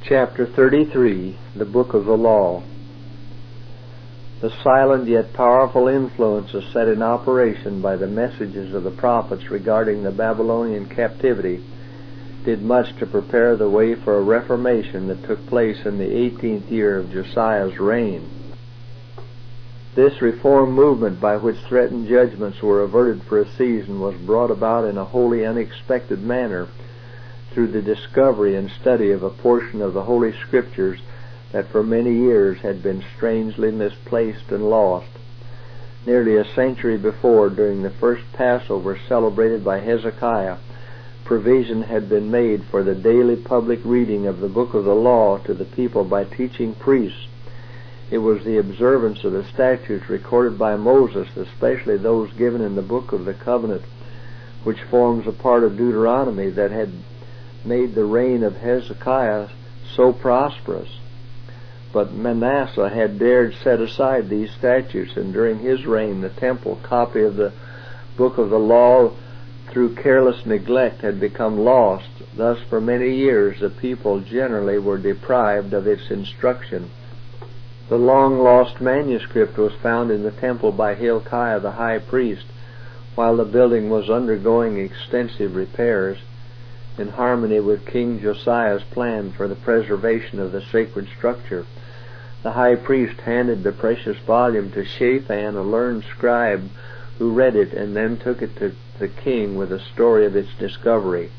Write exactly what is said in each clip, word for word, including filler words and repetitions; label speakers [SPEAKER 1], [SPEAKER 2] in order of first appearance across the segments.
[SPEAKER 1] Chapter thirty-three, the Book of the Law. The silent yet powerful influences set in operation by the messages of the prophets regarding the Babylonian captivity did much to prepare the way for a reformation that took place in the eighteenth year of Josiah's reign. This reform movement, by which threatened judgments were averted for a season, was brought about in a wholly unexpected manner through the discovery and study of a portion of the Holy Scriptures that for many years had been strangely misplaced and lost. Nearly a century before, during the first Passover celebrated by Hezekiah, provision had been made for the daily public reading of the Book of the Law to the people by teaching priests. It was the observance of the statutes recorded by Moses, especially those given in the Book of the Covenant, which forms a part of Deuteronomy, that had made the reign of Hezekiah so prosperous. But Manasseh had dared set aside these statutes, and during his reign the temple copy of the Book of the Law, through careless neglect, had become lost. Thus for many years the people generally were deprived of its instruction. The long-lost manuscript was found in the temple by Hilkiah the high priest, while the building was undergoing extensive repairs, in harmony with King Josiah's plan for the preservation of the sacred structure. The high priest handed the precious volume to Shaphan, a learned scribe, who read it and then took it to the king with a story of its discovery.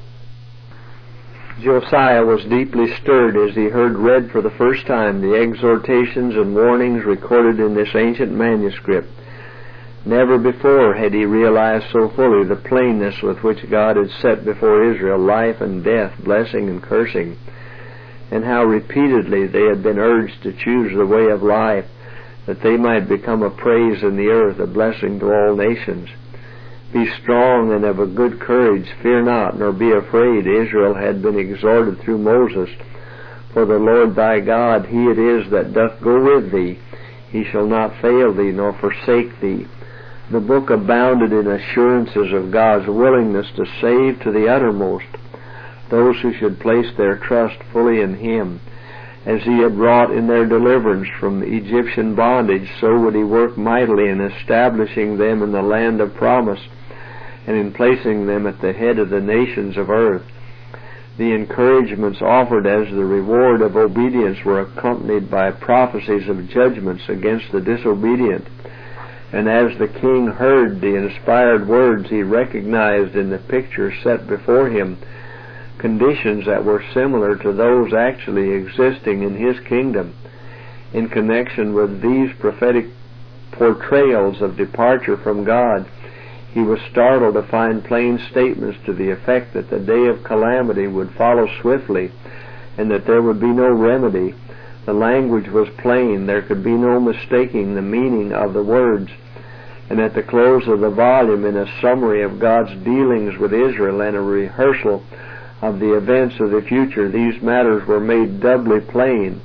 [SPEAKER 1] Josiah was deeply stirred as he heard read for the first time the exhortations and warnings recorded in this ancient manuscript. Never before had he realized so fully the plainness with which God had set before Israel life and death, blessing and cursing, and how repeatedly they had been urged to choose the way of life, that they might become a praise in the earth, a blessing to all nations. Be strong and of a good courage, fear not, nor be afraid, Israel had been exhorted through Moses. For the Lord thy God, He it is that doth go with thee. He shall not fail thee, nor forsake thee. The book abounded in assurances of God's willingness to save to the uttermost those who should place their trust fully in Him. As He had wrought in their deliverance from Egyptian bondage, so would He work mightily in establishing them in the land of promise, and in placing them at the head of the nations of earth. The encouragements offered as the reward of obedience were accompanied by prophecies of judgments against the disobedient. And as the king heard the inspired words, he recognized in the picture set before him conditions that were similar to those actually existing in his kingdom. In connection with these prophetic portrayals of departure from God, he was startled to find plain statements to the effect that the day of calamity would follow swiftly, and that there would be no remedy. The language was plain, there could be no mistaking the meaning of the words. And at the close of the volume, in a summary of God's dealings with Israel and a rehearsal of the events of the future, these matters were made doubly plain.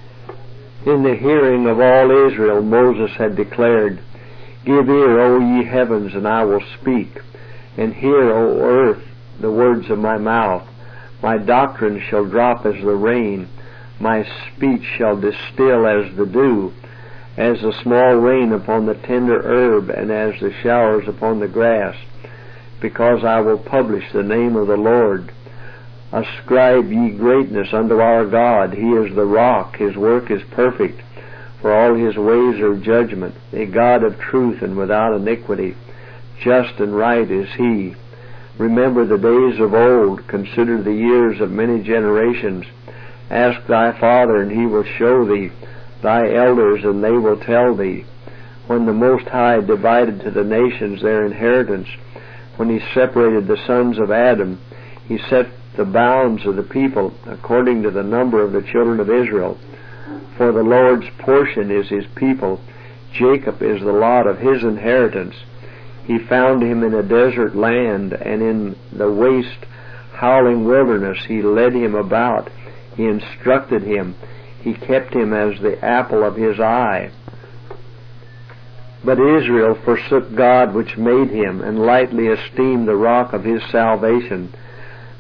[SPEAKER 1] In the hearing of all Israel, Moses had declared, Give ear, O ye heavens, and I will speak, and hear, O earth, the words of my mouth. My doctrine shall drop as the rain, my speech shall distill as the dew, as the small rain upon the tender herb, and as the showers upon the grass, because I will publish the name of the Lord. Ascribe ye greatness unto our God. He is the rock, His work is perfect, for all His ways are judgment. A God of truth and without iniquity, just and right is He. Remember the days of old, consider the years of many generations. Ask thy father, and he will show thee, thy elders, and they will tell thee. When the Most High divided to the nations their inheritance, when He separated the sons of Adam, He set the bounds of the people according to the number of the children of Israel. For the Lord's portion is His people, Jacob is the lot of His inheritance. He found him in a desert land, and in the waste, howling wilderness He led him about. He instructed him. He kept him as the apple of His eye. But Israel forsook God which made him, and lightly esteemed the rock of his salvation.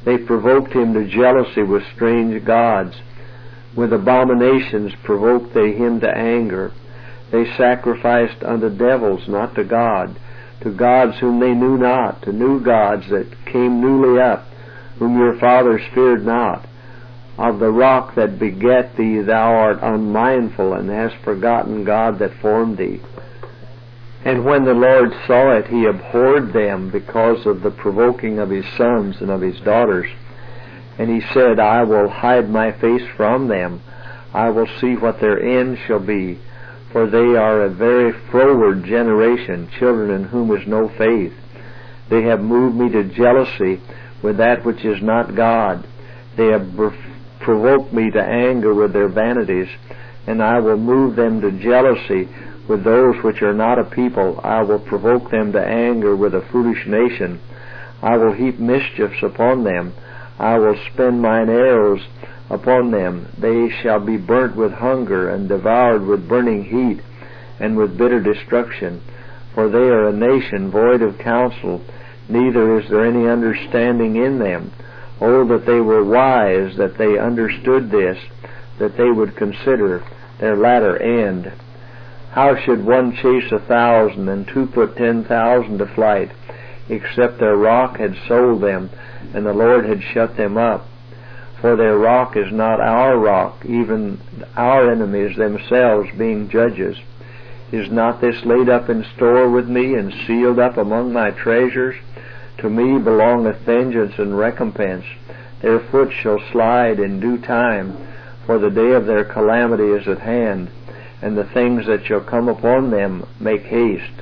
[SPEAKER 1] They provoked him to jealousy with strange gods. With abominations provoked they him to anger. They sacrificed unto devils, not to God, to gods whom they knew not, to new gods that came newly up, whom your fathers feared not. Of the rock that begat thee thou art unmindful, and hast forgotten God that formed thee. And when the Lord saw it, he abhorred them because of the provoking of his sons and of his daughters. And he said, I will hide my face from them. I will see what their end shall be. For they are a very froward generation, children in whom is no faith. They have moved me to jealousy with that which is not God. They have provoked me to anger with their vanities, and I will move them to jealousy with those which are not a people. I will provoke them to anger with a foolish nation. I will heap mischiefs upon them. I will spend mine arrows upon them. They shall be burnt with hunger, and devoured with burning heat, and with bitter destruction. For they are a nation void of counsel, neither is there any understanding in them. Oh, that they were wise, that they understood this, that they would consider their latter end. How should one chase a thousand, and two put ten thousand to flight, except their rock had sold them, and the Lord had shut them up? For their rock is not our rock, even our enemies themselves being judges. Is not this laid up in store with me, and sealed up among my treasures? To me belongeth vengeance and recompense. Their foot shall slide in due time, for the day of their calamity is at hand, and the things that shall come upon them make haste.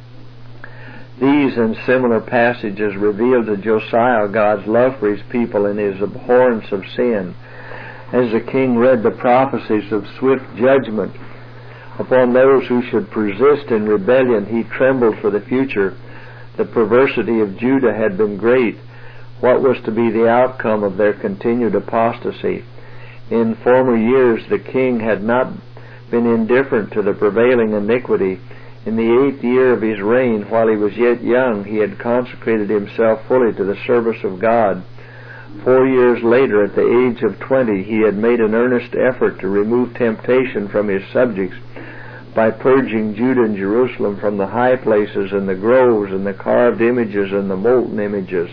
[SPEAKER 1] These and similar passages reveal to Josiah God's love for his people and his abhorrence of sin. As the king read the prophecies of swift judgment upon those who should persist in rebellion, he trembled for the future. The perversity of Judah had been great. What was to be the outcome of their continued apostasy? In former years the king had not been indifferent to the prevailing iniquity. In the eighth year of his reign, while he was yet young, he had consecrated himself fully to the service of God. Four years later, at the age of twenty, he had made an earnest effort to remove temptation from his subjects by purging Judah and Jerusalem from the high places and the groves and the carved images and the molten images.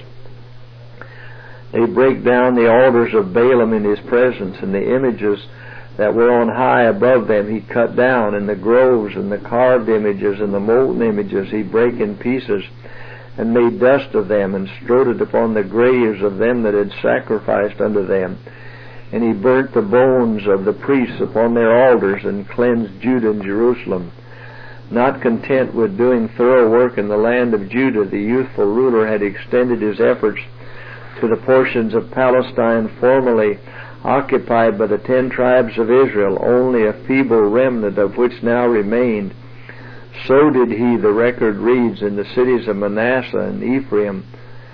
[SPEAKER 1] They break down the altars of Baalim in his presence, and the images that were on high above them he cut down, and the groves and the carved images and the molten images he brake in pieces, and made dust of them, and strewed it upon the graves of them that had sacrificed unto them. And he burnt the bones of the priests upon their altars, and cleansed Judah and Jerusalem. Not content with doing thorough work in the land of Judah, the youthful ruler had extended his efforts to the portions of Palestine formerly occupied by the ten tribes of Israel, only a feeble remnant of which now remained. So did he, the record reads, in the cities of Manasseh and Ephraim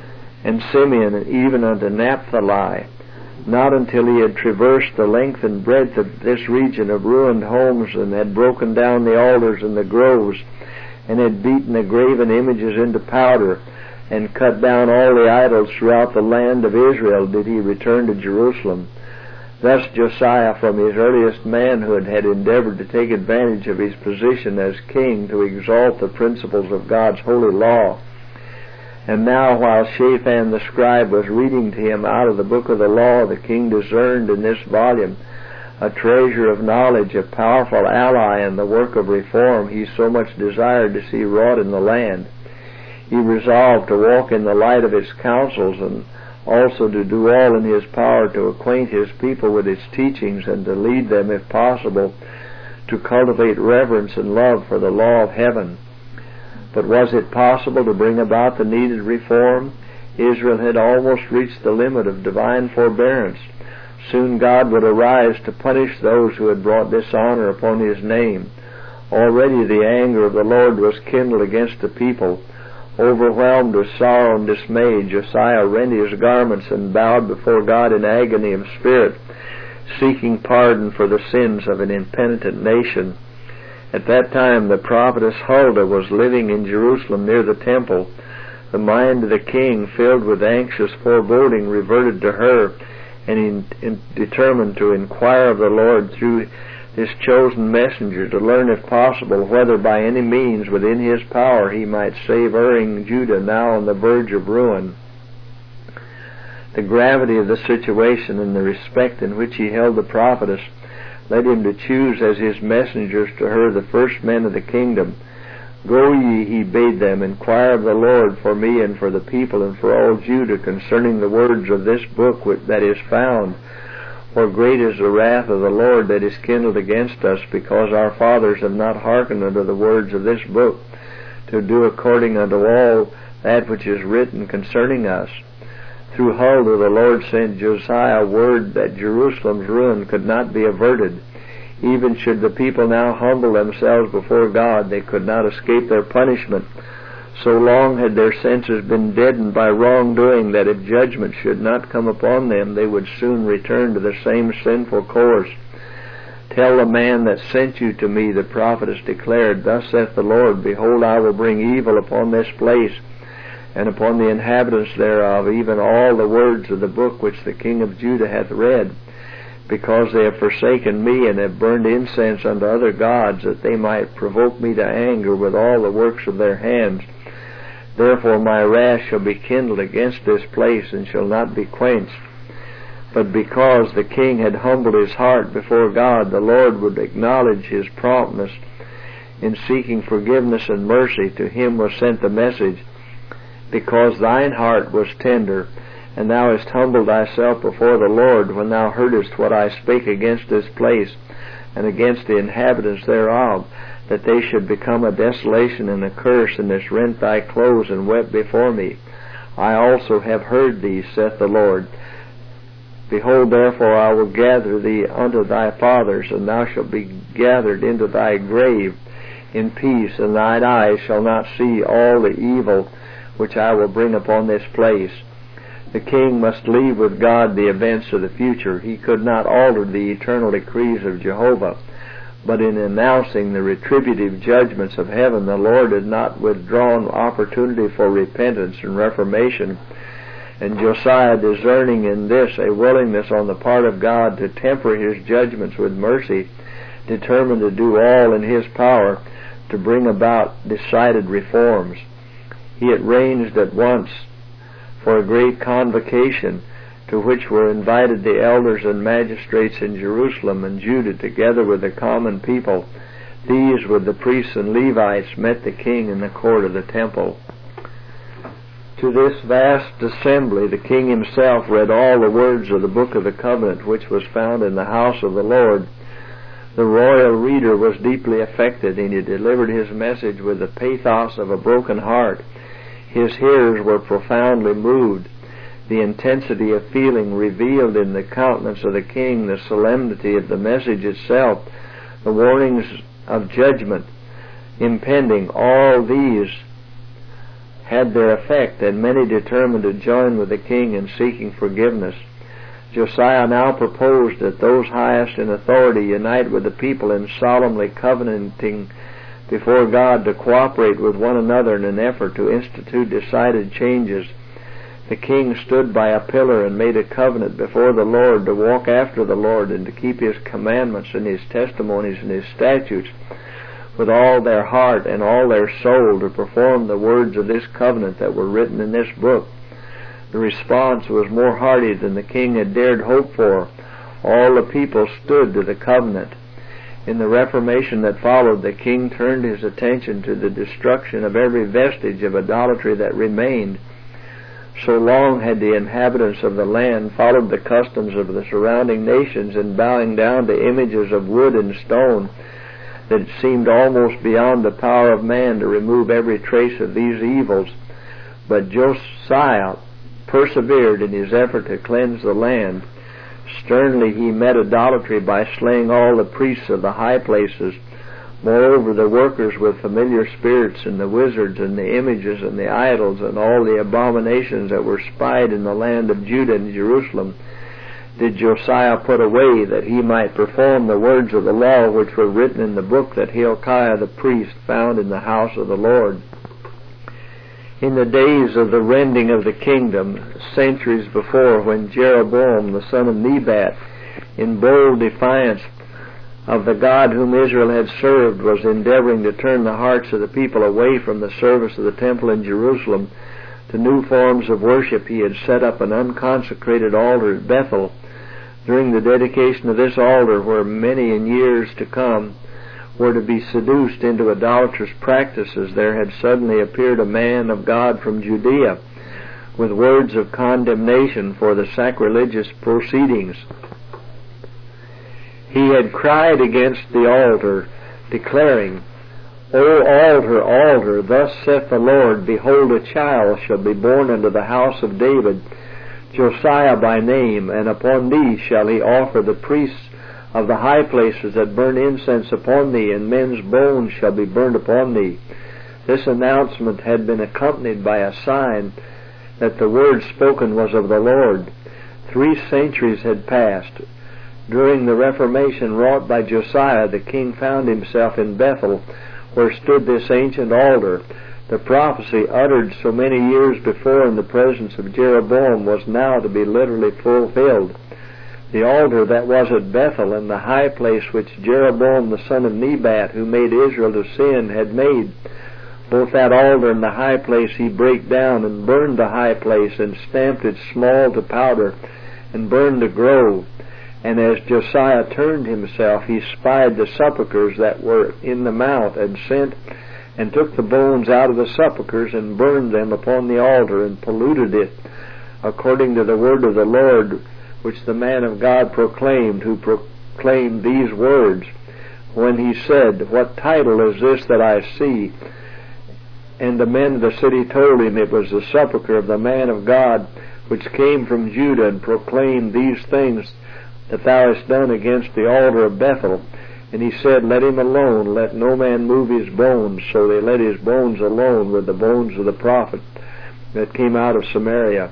[SPEAKER 1] and Simeon, and even unto Naphtali. Not until he had traversed the length and breadth of this region of ruined homes, and had broken down the altars and the groves, and had beaten the graven images into powder, and cut down all the idols throughout the land of Israel, did he return to Jerusalem. Thus Josiah from his earliest manhood had endeavored to take advantage of his position as king to exalt the principles of God's holy law. And now, while Shaphan the scribe was reading to him out of the book of the law, the king discerned in this volume a treasure of knowledge, a powerful ally in the work of reform he so much desired to see wrought in the land. He resolved to walk in the light of its counsels, and also to do all in his power to acquaint his people with its teachings, and to lead them, if possible, to cultivate reverence and love for the law of heaven. But was it possible to bring about the needed reform? Israel had almost reached the limit of divine forbearance. Soon God would arise to punish those who had brought dishonor upon his name. Already the anger of the Lord was kindled against the people. Overwhelmed with sorrow and dismay, Josiah rent his garments and bowed before God in agony of spirit, seeking pardon for the sins of an impenitent nation. At that time the prophetess Huldah was living in Jerusalem near the temple. The mind of the king, filled with anxious foreboding, reverted to her, and he determined to inquire of the Lord through his chosen messenger, to learn, if possible, whether by any means within his power he might save erring Judah, now on the verge of ruin. The gravity of the situation and the respect in which he held the prophetess led him to choose as his messengers to her the first men of the kingdom. Go ye, he bade them, inquire of the Lord for me and for the people and for all Judah concerning the words of this book that is found. For great is the wrath of the Lord that is kindled against us, because our fathers have not hearkened unto the words of this book, to do according unto all that which is written concerning us. Through Huldah the Lord sent Josiah word that Jerusalem's ruin could not be averted. Even should the people now humble themselves before God, they could not escape their punishment. So long had their senses been deadened by wrongdoing that if judgment should not come upon them, they would soon return to the same sinful course. Tell the man that sent you to me, the prophetess declared, Thus saith the Lord, Behold, I will bring evil upon this place, and upon the inhabitants thereof, even all the words of the book which the king of Judah hath read, because they have forsaken me, and have burned incense unto other gods, that they might provoke me to anger with all the works of their hands. Therefore my wrath shall be kindled against this place, and shall not be quenched. But because the king had humbled his heart before God, the Lord would acknowledge his promptness in seeking forgiveness and mercy. To him was sent the message, Because thine heart was tender, and thou hast humbled thyself before the Lord, when thou heardest what I spake against this place, and against the inhabitants thereof, that they should become a desolation and a curse, and hast rent thy clothes, and wept before me. I also have heard thee, saith the Lord. Behold, therefore I will gather thee unto thy fathers, and thou shalt be gathered into thy grave in peace, and thine eyes shall not see all the evil which I will bring upon this place. The king must leave with God the events of the future. He could not alter the eternal decrees of Jehovah, but in announcing the retributive judgments of heaven, the Lord had not withdrawn opportunity for repentance and reformation. And Josiah, discerning in this a willingness on the part of God to temper his judgments with mercy, determined to do all in his power to bring about decided reforms. He arranged at once for a great convocation, to which were invited the elders and magistrates in Jerusalem and Judah, together with the common people. These, with the priests and Levites, met the king in the court of the temple. To this vast assembly the king himself read all the words of the book of the covenant, which was found in the house of the Lord. The royal reader was deeply affected, and he delivered his message with the pathos of a broken heart. His hearers were profoundly moved. The intensity of feeling revealed in the countenance of the king, the solemnity of the message itself, the warnings of judgment impending, all these had their effect, and many determined to join with the king in seeking forgiveness. Josiah now proposed that those highest in authority unite with the people in solemnly covenanting before God to cooperate with one another in an effort to institute decided changes. The king stood by a pillar and made a covenant before the Lord to walk after the Lord and to keep his commandments and his testimonies and his statutes with all their heart and all their soul, to perform the words of this covenant that were written in this book. The response was more hearty than the king had dared hope for. All the people stood to the covenant. In the Reformation that followed, the king turned his attention to the destruction of every vestige of idolatry that remained. So long had the inhabitants of the land followed the customs of the surrounding nations in bowing down to images of wood and stone, that it seemed almost beyond the power of man to remove every trace of these evils. But Josiah persevered in his effort to cleanse the land. Sternly he met idolatry by slaying all the priests of the high places. Moreover, the workers with familiar spirits, and the wizards, and the images, and the idols, and all the abominations that were spied in the land of Judah and Jerusalem, did Josiah put away, that he might perform the words of the law which were written in the book that Hilkiah the priest found in the house of the Lord. In the days of the rending of the kingdom, centuries before, when Jeroboam the son of Nebat, in bold defiance of the God whom Israel had served, was endeavoring to turn the hearts of the people away from the service of the temple in Jerusalem to new forms of worship, he had set up an unconsecrated altar at Bethel. During the dedication of this altar, where many in years to come were to be seduced into idolatrous practices, there had suddenly appeared a man of God from Judea with words of condemnation for the sacrilegious proceedings. He had cried against the altar, declaring, O altar, altar, thus saith the Lord, behold, a child shall be born unto the house of David, Josiah by name, and upon thee shall he offer the priests of the high places that burn incense upon thee, and men's bones shall be burned upon thee. This announcement had been accompanied by a sign that the word spoken was of the Lord. Three centuries had passed. During the Reformation wrought by Josiah, the king found himself in Bethel, where stood this ancient altar. The prophecy uttered so many years before in the presence of Jeroboam was now to be literally fulfilled. The altar that was at Bethel, in the high place which Jeroboam the son of Nebat, who made Israel to sin, had made, both that altar and the high place he brake down, and burned the high place, and stamped it small to powder, and burned the grove. And as Josiah turned himself, he spied the sepulchres that were in the mount, and sent and took the bones out of the sepulchres, and burned them upon the altar, and polluted it, according to the word of the Lord, which the man of God proclaimed, who proclaimed these words, when he said, What title is this that I see? And the men of the city told him it was the sepulchre of the man of God, which came from Judah, and proclaimed these things that thou hast done against the altar of Bethel. And he said, Let him alone, let no man move his bones. So they let his bones alone with the bones of the prophet that came out of Samaria.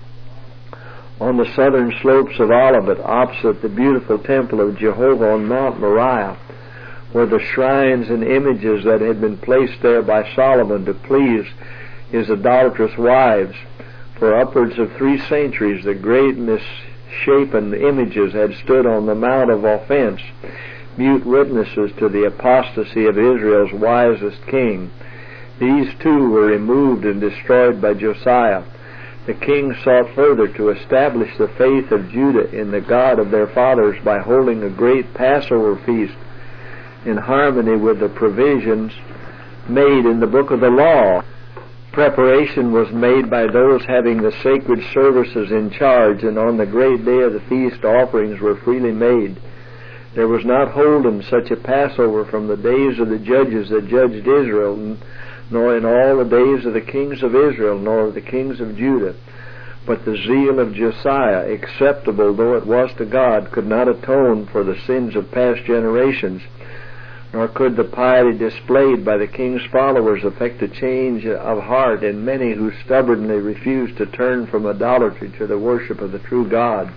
[SPEAKER 1] On the southern slopes of Olivet, opposite the beautiful temple of Jehovah on Mount Moriah, were the shrines and images that had been placed there by Solomon to please his idolatrous wives. For upwards of three centuries the great misshapen images had stood on the Mount of Offense, mute witnesses to the apostasy of Israel's wisest king. These too were removed and destroyed by Josiah. The king sought further to establish the faith of Judah in the God of their fathers by holding a great Passover feast in harmony with the provisions made in the book of the law. Preparation was made by those having the sacred services in charge, and on the great day of the feast offerings were freely made. There was not holden such a Passover from the days of the judges that judged Israel, nor in all the days of the kings of Israel, nor of the kings of Judah. But the zeal of Josiah, acceptable though it was to God, could not atone for the sins of past generations, nor could the piety displayed by the king's followers effect a change of heart in many who stubbornly refused to turn from idolatry to the worship of the true God.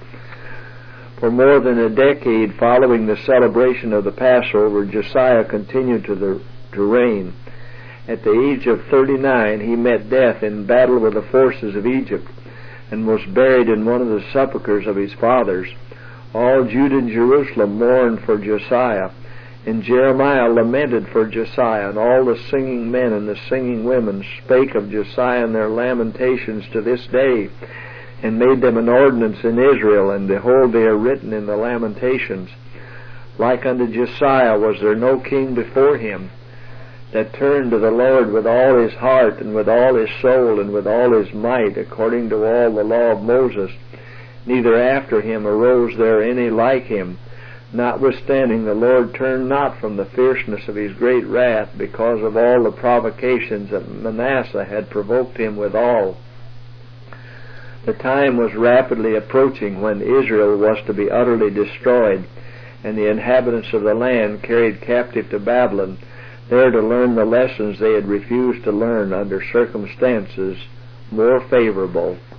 [SPEAKER 1] For more than a decade following the celebration of the Passover, Josiah continued to, the, to reign. At the age of thirty-nine, he met death in battle with the forces of Egypt, and was buried in one of the sepulchres of his fathers. All Judah and Jerusalem mourned for Josiah, and Jeremiah lamented for Josiah, and all the singing men and the singing women spake of Josiah in their lamentations to this day, and made them an ordinance in Israel, and behold, they are written in the Lamentations. Like unto Josiah was there no king before him, that turned to the Lord with all his heart, and with all his soul, and with all his might, according to all the law of Moses. Neither after him arose there any like him. Notwithstanding, the Lord turned not from the fierceness of his great wrath, because of all the provocations that Manasseh had provoked him withal. The time was rapidly approaching when Israel was to be utterly destroyed, and the inhabitants of the land carried captive to Babylon, there to learn the lessons they had refused to learn under circumstances more favorable.